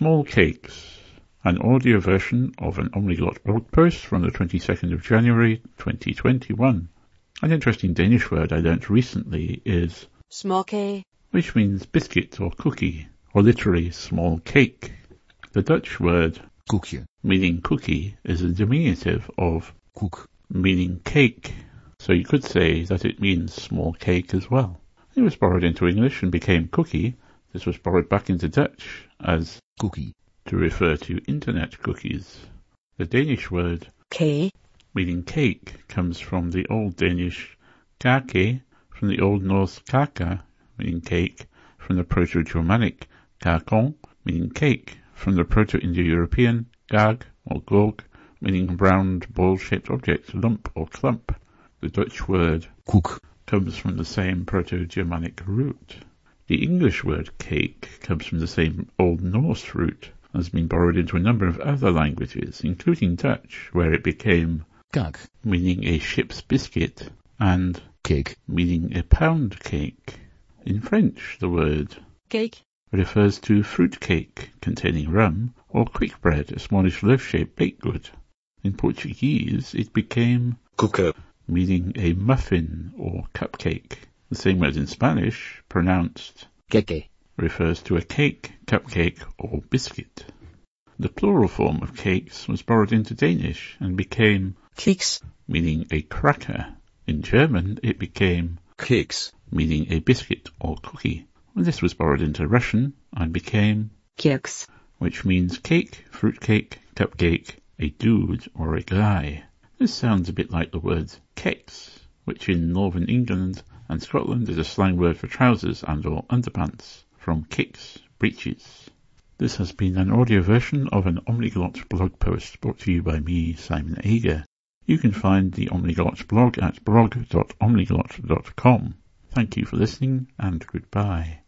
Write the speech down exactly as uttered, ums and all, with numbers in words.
Small cakes, an audio version of an Omniglot blog post from the twenty-second of January twenty twenty-one. An interesting Danish word I learnt recently is småkage, which means biscuit or cookie, or literally small cake. The Dutch word koekje, meaning cookie, is a diminutive of koek, meaning cake, so you could say that it means small cake as well. It was borrowed into English and became cookie. This was borrowed back into Dutch as cookie to refer to internet cookies. The Danish word kage, meaning cake comes from the Old Danish kake, from the Old Norse kaka, meaning cake, from the Proto-Germanic kakon, meaning cake, from the Proto-Indo-European gag or gog, meaning round ball-shaped object, lump or clump. The Dutch word koek comes from the same Proto-Germanic root. The English word cake comes from the same Old Norse root and has been borrowed into a number of other languages, including Dutch, where it became kaak, meaning a ship's biscuit, and cake, meaning a pound cake. In French, the word cake, refers to fruit cake containing rum, or quick bread, a smallish loaf-shaped baked good. In Portuguese, it became koeken, meaning a muffin or cupcake. The same word in Spanish, pronounced queque, refers to a cake, cupcake, or biscuit. The plural form of cakes was borrowed into Danish and became kiks, meaning a cracker. In German, it became keks, meaning a biscuit or cookie. This was borrowed into Russian and became keks, which means cake, fruitcake, cupcake, a dude, or a guy. This sounds a bit like the word keks, which in northern England and Scotland is a slang word for trousers and or underpants, from kicks, breeches. This has been an audio version of an Omniglot blog post brought to you by me, Simon Ager. You can find the Omniglot blog at blog dot omniglot dot com. Thank you for listening, and goodbye.